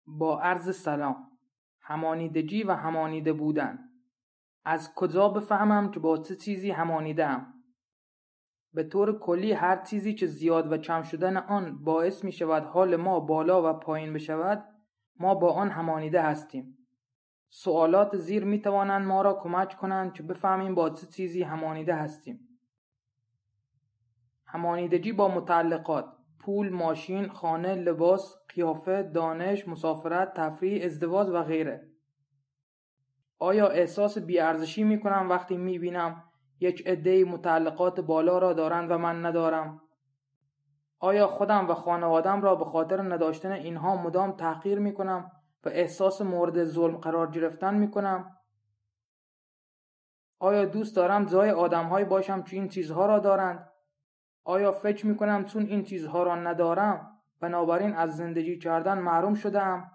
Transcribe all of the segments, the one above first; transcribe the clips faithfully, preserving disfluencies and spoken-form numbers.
با عرض سلام. همانیدگی و همانیده بودن. از کجا بفهمم که با چه چیزی همانیده‌ام؟ به طور کلی هر چیزی که زیاد و کم شدن آن باعث می شود حال ما بالا و پایین بشود، ما با آن همانیده هستیم. سوالات زیر می توانند ما را کمک کنند که بفهمیم با چه چیزی همانیده هستیم. همانیدگی با متعلقات: پول، ماشین، خانه، لباس، قیافه، دانش، مسافرت، تفریح، ازدواج و غیره. آیا احساس بی‌ارزشی می‌کنم وقتی می‌بینم یک عده‌ای متعلقات بالا را دارند و من ندارم؟ آیا خودم و خانوادم را به خاطر نداشتن اینها مدام تحقیر می‌کنم و احساس مورد ظلم قرار گرفتن می‌کنم؟ آیا دوست دارم جای آدم‌هایی باشم که این چیزها را دارند؟ آیا فکر می‌کنم چون این چیزها را ندارم بنابراین از زندگی کردن محروم شده‌ام؟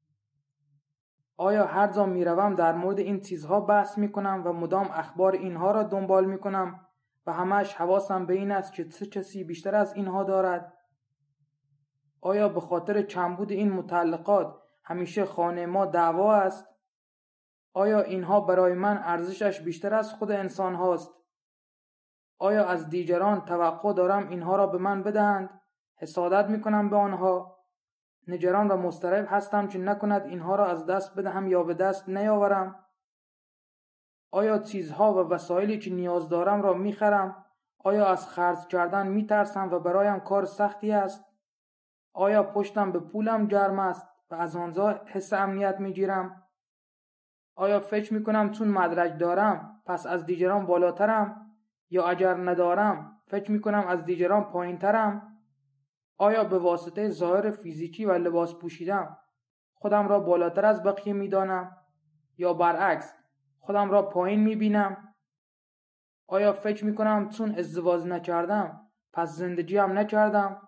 آیا هر جا میروم در مورد این چیزها بحث میکنم و مدام اخبار اینها را دنبال میکنم و همش حواسم به این است که چه کسی بیشتر از اینها دارد؟ آیا به خاطر کمبود این متعلقات همیشه خانه ما دعوا است؟ آیا اینها برای من ارزشش بیشتر از خود انسان هاست؟ آیا از دیگران توقع دارم اینها را به من بدهند؟ حسادت میکنم به آنها؟ نگران و مضطرب هستم که نکند اینها را از دست بدهم یا به دست نیاورم؟ آیا چیزها و وسایلی که نیاز دارم را میخرم؟ آیا از خرج کردن میترسم و برایم کار سختی است؟ آیا پشتم به پولم گرم است و از آنجا حس امنیت میگیرم؟ آیا فکر میکنم چون مدرک دارم پس از دیگران بالاترم؟ یا اگر ندارم فکر میکنم از دیگران پایینترم؟ آیا به واسطه ظاهر فیزیکی و لباس پوشیدم خودم را بالاتر از بقیه میدانم یا برعکس خودم را پایین میبینم؟ آیا فکر میکنم چون ازدواج نکردم پس زندگی هم نکردم؟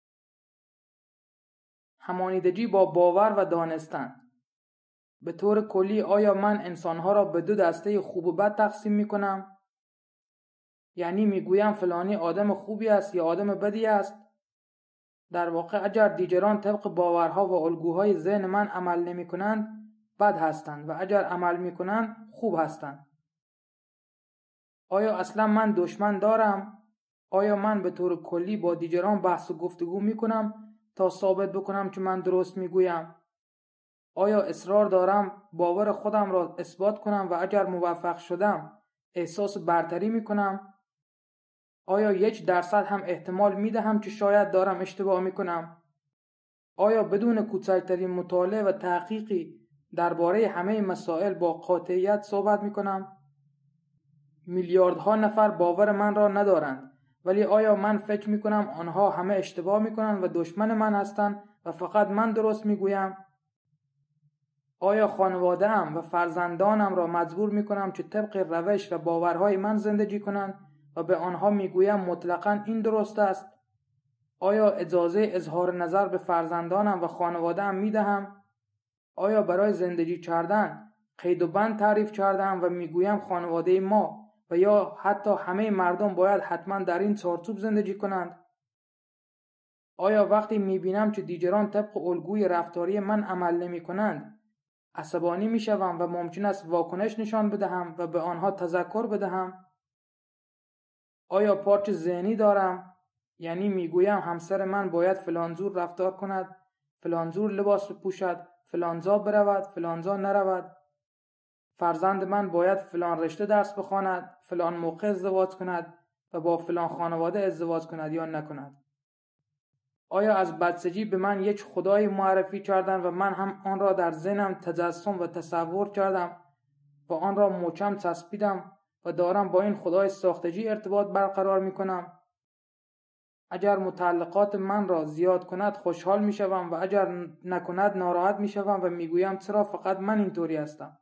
همانیدگی با باور و دانستن. به طور کلی آیا من انسانها را به دو دسته خوب و بد تقسیم میکنم؟ یعنی میگویم فلانی آدم خوبی است یا آدم بدی است؟ در واقع اگر دیگران طبق باورها و الگوهای ذهن من عمل نمی کنند بد هستند و اگر عمل می کنند خوب هستند. آیا اصلا من دشمن دارم؟ آیا من به طور کلی با دیگران بحث و گفتگو می کنم تا ثابت بکنم که من درست می گویم؟ آیا اصرار دارم باور خودم را اثبات کنم و اگر موفق شدم احساس برتری می کنم؟ آیا یک درصد هم احتمال می دهم که شاید دارم اشتباه می کنم؟ آیا بدون کوچکترین مطالعه و تحقیقی درباره همه مسائل با قاطعیت صحبت می کنم؟ میلیاردها نفر باور من را ندارند، ولی آیا من فکر می کنم آنها همه اشتباه می کنند و دشمن من هستند و فقط من درست می گویم؟ آیا خانواده‌ام و فرزندانم را مجبور می کنم که طبق روش و باورهای من زندگی کنند و به آنها می گویم مطلقاً این درست است؟ آیا اجازه اظهار نظر به فرزندانم و خانواده‌ام می دهم؟ آیا برای زندگی کردن قید و بند تعریف کردم و می گویم خانواده ما و یا حتی همه مردم باید حتما در این چارچوب زندگی کنند؟ آیا وقتی می بینم که دیگران طبق الگوی رفتاری من عمل نمی کنند عصبانی می شوم و ممکن است واکنش نشان بدهم و به آنها تذکر بدهم؟ آیا پارچ ذهنی دارم؟ یعنی میگویم همسر من باید فلانجور رفتار کند، فلانجور لباس بپوشد، فلانجا برود، فلانجا نرود. فرزند من باید فلان رشته درس بخواند، فلان موقع ازدواج کند و با فلان خانواده ازدواج کند یا نکند. آیا از بچگی به من یک خدای معرفی کردند و من هم آن را در ذهنم تجسم و تصور کردم و آن را محکم چسبیدم و دارم با این خدای ساختگی ارتباط برقرار می کنم؟ اگر متعلقات من را زیاد کند خوشحال می شوم و اگر نکند ناراحت می شوم و می گویم چرا فقط من اینطوری هستم؟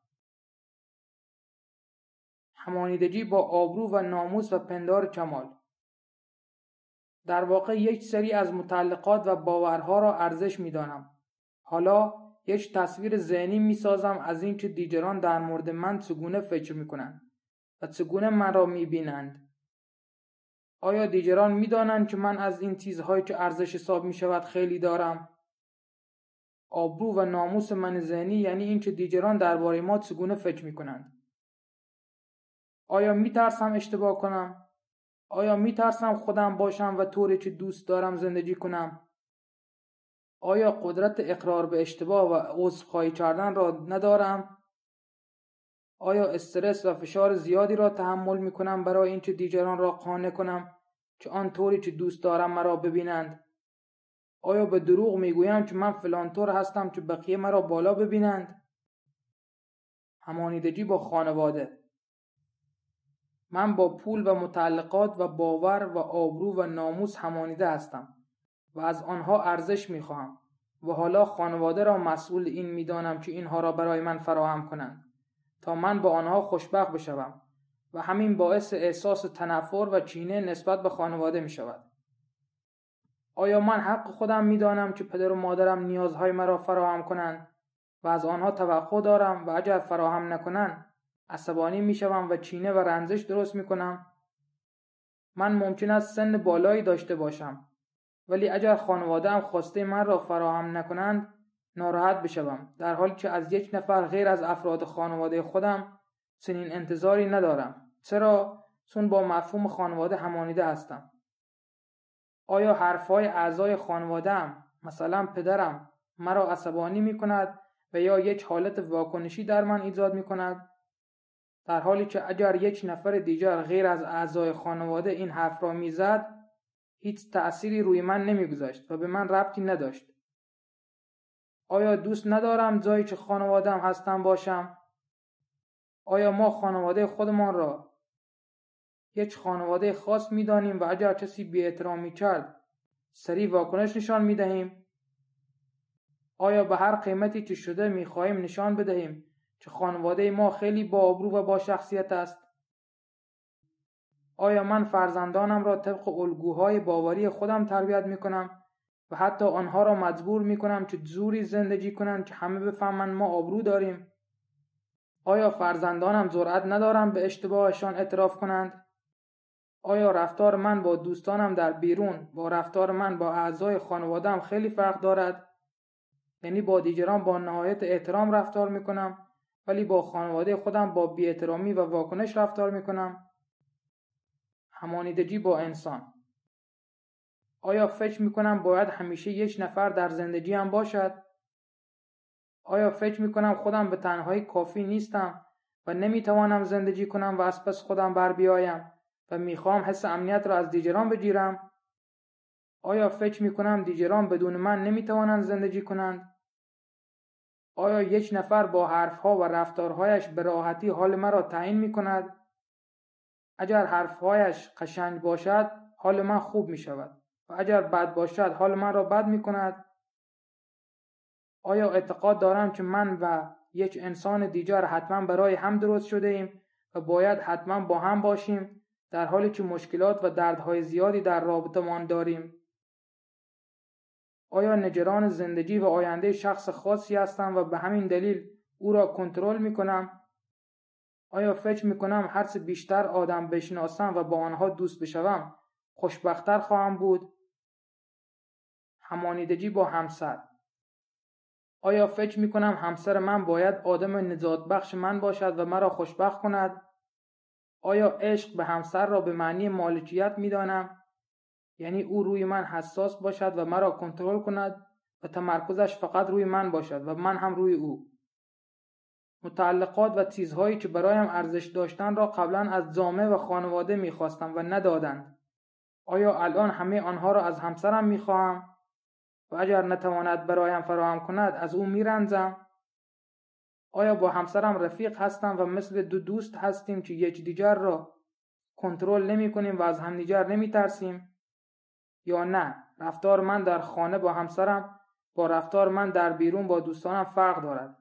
همانیدگی با آبرو و ناموس و پندار کمال. در واقع یک سری از متعلقات و باورها را ارزش می دانم. حالا یک تصویر ذهنی می سازم از این که دیگران در مورد من چگونه فکر می کنند و چگونه من را می بینند. آیا دیگران می دانند که من از این چیزهایی که ارزش حساب می شود خیلی دارم؟ آبرو و ناموس من ذهنی، یعنی این که دیگران درباره ما چگونه فکر میکنند. آیا میترسم اشتباه کنم؟ آیا میترسم خودم باشم و طوری که دوست دارم زندگی کنم؟ آیا قدرت اقرار به اشتباه و عذرخواهی کردن را ندارم؟ آیا استرس و فشار زیادی را تحمل میکنم برای اینکه دیگران را قانع کنم که آن طوری که دوست دارم مرا ببینند؟ آیا به دروغ میگویم که من فلان طور هستم که بقیه مرا بالا ببینند؟ همانیدگی با خانواده. من با پول و متعلقات و باور و آبرو و ناموس همانیده هستم و از آنها ارزش میخواهم و حالا خانواده را مسئول این میدانم که اینها را برای من فراهم کنند تا من با آنها خوشبخت بشوم و همین باعث احساس تنفر و کینه نسبت به خانواده می شود. آیا من حق خودم می دانم که پدر و مادرم نیازهای مرا فراهم کنند و از آنها توقع دارم و اگر فراهم نکنند عصبانی می شوم و کینه و رنجش درست می کنم؟ من ممکن است سن بالایی داشته باشم ولی اگر خانواده‌ام خواسته من را فراهم نکنند ناراحت بشوم، در حالی که از یک نفر غیر از افراد خانواده خودم چنین انتظاری ندارم. چرا؟ چون با مفهوم خانواده همانیده هستم. آیا حرفهای اعضای خانواده‌ام، مثلا پدرم، مرا عصبانی می کند و یا یک حالت واکنشی در من ایجاد می کند؟ در حالی که اگر یک نفر دیگر غیر از اعضای خانواده این حرف را می زد هیچ تأثیری روی من نمی گذاشت و به من ربطی نداشت. آیا دوست ندارم جایی که خانواده‌ام هستم باشم؟ آیا ما خانواده خودمان را یک خانواده خاص می دانیم و اگر کسی بی احترامی کرد سریع واکنش نشان می دهیم؟ آیا به هر قیمتی که شده می خواهیم نشان بدهیم که خانواده ما خیلی با آبرو و با شخصیت است؟ آیا من فرزندانم را طبق الگوهای باوری خودم تربیت می کنم و حتی آنها را مجبور می کنم که جوری زندگی کنند که همه بفهمند ما آبرو داریم؟ آیا فرزندانم جرأت ندارند به اشتباهشان اعتراف کنند؟ آیا رفتار من با دوستانم در بیرون با رفتار من با اعضای خانواده‌ام خیلی فرق دارد؟ یعنی با دیگران با نهایت احترام رفتار می کنم ولی با خانواده خودم با بی احترامی و واکنش رفتار می کنم؟ همانیدگی با انسان. آیا فکر می کنم باید همیشه یک نفر در زندگیم باشد؟ آیا فکر می کنم خودم به تنهایی کافی نیستم و نمی توانم زندگی کنم و از پس خودم بر بیایم و می خواهم حس امنیت را از دیگران بگیرم؟ آیا فکر می کنم دیگران بدون من نمی توانند زندگی کنند؟ آیا یک نفر با حرفها و رفتارهایش به راحتی حال مرا تعیین می کند؟ اگر حرفهایش قشنگ باشد حال من خوب می شود و اگر بد باشد حال من را بد می کند؟ آیا اعتقاد دارم که من و یک انسان دیگر حتما برای هم درست شده ایم و باید حتما با هم باشیم در حالی که مشکلات و دردهای زیادی در رابطه‌مان داریم؟ آیا نگران زندگی و آینده شخص خاصی هستم و به همین دلیل او را کنترل می کنم؟ آیا فکر می کنم هرچه بیشتر آدم بشناسم و با آنها دوست بشوم خوشبخت‌تر خواهم بود؟ همانیدگی با همسر. آیا فکر می کنم همسر من باید آدم نجات بخش من باشد و مرا خوشبخت کند؟ آیا عشق به همسر را به معنی مالکیت می دانم؟ یعنی او روی من حساس باشد و مرا کنترل کند و تمرکزش فقط روی من باشد و من هم روی او. متعلقات و چیزهایی که برایم ارزش داشتن را قبلا از جامعه و خانواده می خواستم و ندادند. آیا الان همه آنها را از همسرم می خواهم؟ و اگر نتواند برایم فراهم کند از او می رنجم؟ آیا با همسرم رفیق هستم و مثل دو دوست هستیم که یکدیگر را کنترل نمی کنیم و از همدیگر نمی ترسیم؟ یا نه، رفتار من در خانه با همسرم با رفتار من در بیرون با دوستانم فرق دارد؟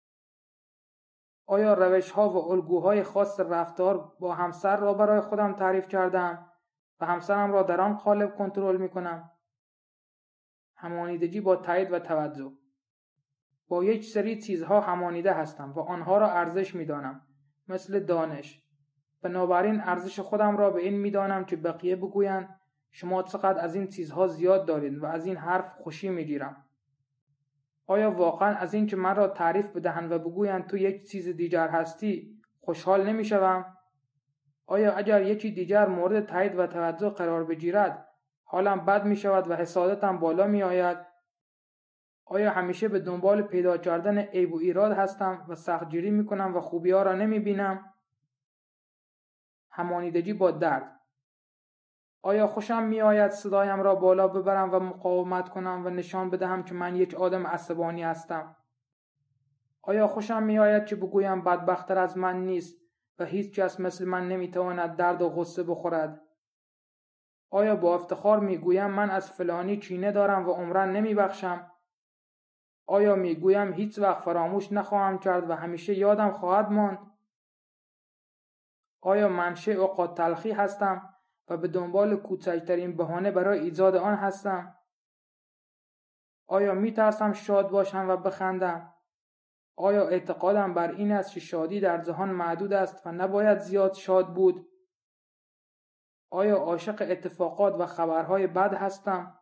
آیا روش‌ها و الگوهای خاص رفتار با همسر را برای خودم تعریف کردم و همسرم را در آن قالب کنترل می کنم؟ همانیدگی با تایید و توجه. با یک سری چیزها همانیده هستم و آنها را ارزش می دانم، مثل دانش. بنابراین ارزش خودم را به این می دانم که بقیه بگویند شما چقدر از این چیزها زیاد دارید و از این حرف خوشی می گیرم. آیا واقعا از این که من را تعریف بدهند و بگویند تو یک چیز دیگر هستی خوشحال نمی شوم؟ آیا اگر یکی دیگر مورد تایید و توجه قرار بگیرد حالم بد می شود و حسادتم بالا می آید؟ آیا همیشه به دنبال پیدا کردن عیب و ایراد هستم و سختگیری می کنم و خوبی ها را نمی بینم؟ همانیدگی با درد. آیا خوشم می آید صدایم را بالا ببرم و مقاومت کنم و نشان بدهم که من یک آدم عصبانی هستم؟ آیا خوشم می آید که بگویم بدبختر از من نیست و هیچ کس مثل من نمی تواند درد و غصه بخورد؟ آیا با افتخار می گویم من از فلانی کینه دارم و عمرن نمی بخشم؟ آیا می گویم هیچ وقت فراموش نخواهم کرد و همیشه یادم خواهد ماند؟ آیا منشأ اوقات تلخی هستم و به دنبال کوچکترین بهانه برای ایجاد آن هستم؟ آیا می ترسم شاد باشم و بخندم؟ آیا اعتقادم بر این است که شادی در جهان محدود است و نباید زیاد شاد بود؟ آیا عاشق اتفاقات و خبرهای بد هستم؟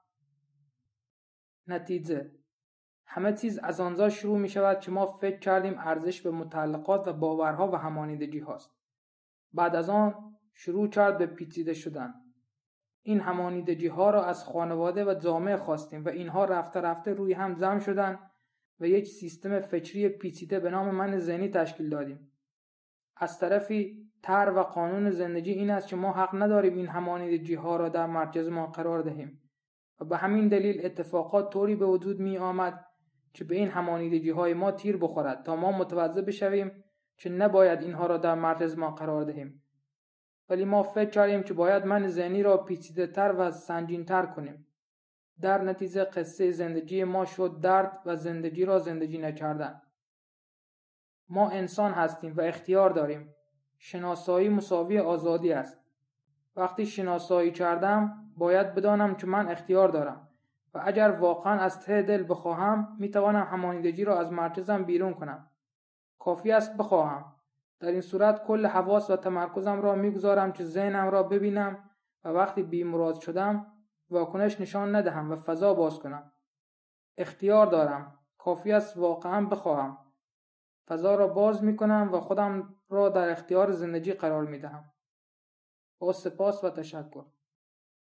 نتیجه: همه چیز از آنجا شروع می شود که ما فکر کردیم ارزش به متعلقات و باورها و همانیدگی هاست. بعد از آن شروع کرد به پیچیده شدن. این همانیدگی ها را از خانواده و جامعه خواستیم و اینها رفته رفته روی هم جمع شدن و یک سیستم فکری پیچیده به نام من ذهنی تشکیل دادیم. از طرفی طرح و قانون زندگی این است که ما حق نداریم این همانیدگی ها را در مرکز ما قرار دهیم و به همین دلیل اتفاقات طوری به وجود می آمد که به این همانیدگی های ما تیر بخورد تا ما متوجه بشویم که نباید اینها را در مرکز ما قرار دهیم. ولی ما فکر کردیم که باید من ذهنی را پیچیده تر و سنگین تر کنیم. در نتیجه قصه زندگی ما شد درد و زندگی را زندگی نکردن. ما انسان هستیم و اختیار داریم. شناسایی مساوی آزادی است. وقتی شناسایی کردم باید بدانم که من اختیار دارم و اگر واقعا از ته دل بخواهم میتوانم همانیدگی را از مرکزم بیرون کنم. کافی است بخواهم. در این صورت کل حواس و تمرکزم را میگذارم که ذهنم را ببینم و وقتی بی‌مراد شدم واکنش نشان ندهم و فضا باز کنم. اختیار دارم. کافی است واقعا بخواهم. فضا را باز میکنم و خودم را در اختیار زندگی قرار میدهم. با سپاس و تشکر.